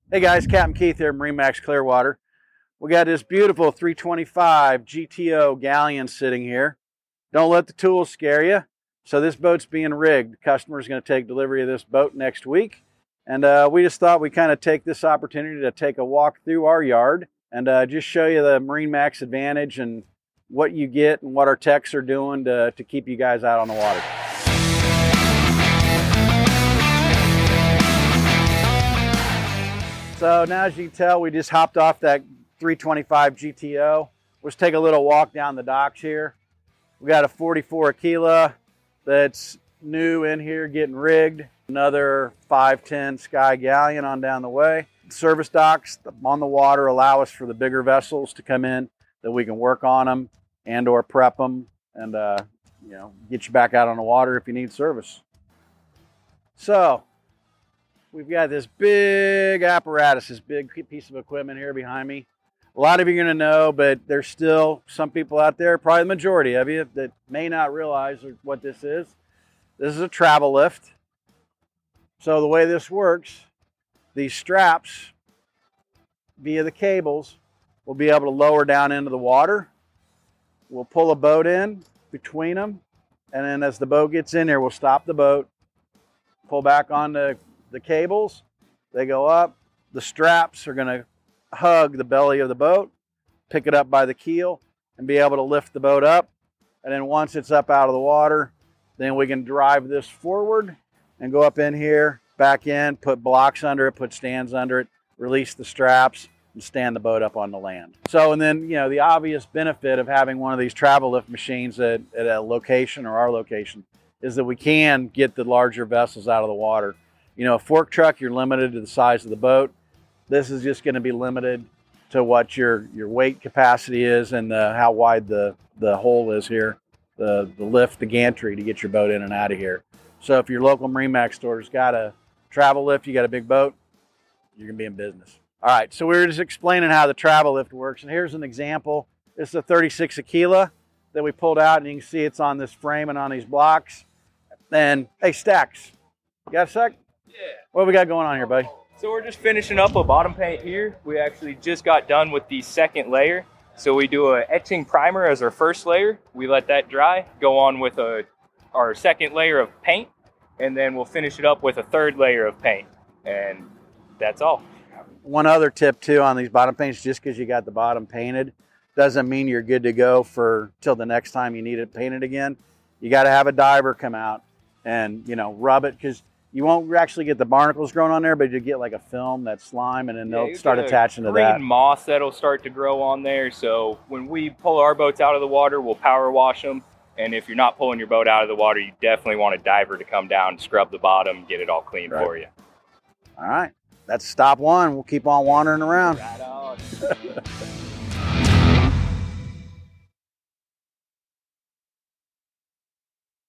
Hey guys, Captain Keith here, MarineMax Clearwater. We got this beautiful 325 GTO Galleon sitting here. Don't let the tools scare you. So this boat's being rigged. The customer's going to take delivery of this boat next week. And we just thought we'd kind of take this opportunity to take a walk through our yard and just show you the MarineMax advantage and what you get and what our techs are doing to keep you guys out on the water. So now, as you can tell, we just hopped off that 325 GTO. Let's take a little walk down the docks here. We got a 44 Aquila that's new in here getting rigged. Another 510 Sky Galleon on down the way. Service docks on the water allow us for the bigger vessels to come in that we can work on them and or prep them and get you back out on the water if you need service. So we've got this big apparatus, this big piece of equipment here behind me. A lot of you are going to know, but there's still some people out there, probably the majority of you, that may not realize what this is. This is a travel lift. So the way this works, these straps via the cables will be able to lower down into the water. We'll pull a boat in between them, and then as the boat gets in there, we'll stop the boat, pull back on the cables, they go up. The straps are going to hug the belly of the boat, pick it up by the keel, and be able to lift the boat up. And then once it's up out of the water, then we can drive this forward and go up in here, back in, put blocks under it, put stands under it, release the straps, and stand the boat up on the land. So, and then, the obvious benefit of having one of these travel lift machines at a location or our location is that we can get the larger vessels out of the water. A fork truck, you're limited to the size of the boat. This is just going to be limited to what your weight capacity is and how wide the hole is here, the lift, the gantry to get your boat in and out of here. So if your local MarineMax store's got a travel lift, you got a big boat, you're going to be in business. All right, so we were just explaining how the travel lift works, and here's an example. This is a 36 Aquila that we pulled out, and you can see it's on this frame and on these blocks. And, hey, Stacks, you got a sec? Yeah. What we got going on here, buddy? So we're just finishing up a bottom paint here. We actually just got done with the second layer. So we do a etching primer as our first layer. We let that dry, go on with our second layer of paint, and then we'll finish it up with a third layer of paint. And that's all. One other tip too on these bottom paints, just because you got the bottom painted doesn't mean you're good to go for till the next time you need it painted again. You got to have a diver come out and rub it, because you won't actually get the barnacles growing on there, but you get like a film, that slime, and then they'll start attaching to that. Green moss that'll start to grow on there. So when we pull our boats out of the water, we'll power wash them. And if you're not pulling your boat out of the water, you definitely want a diver to come down, scrub the bottom, get it all clean for you. All right. That's stop one. We'll keep on wandering around. Right on.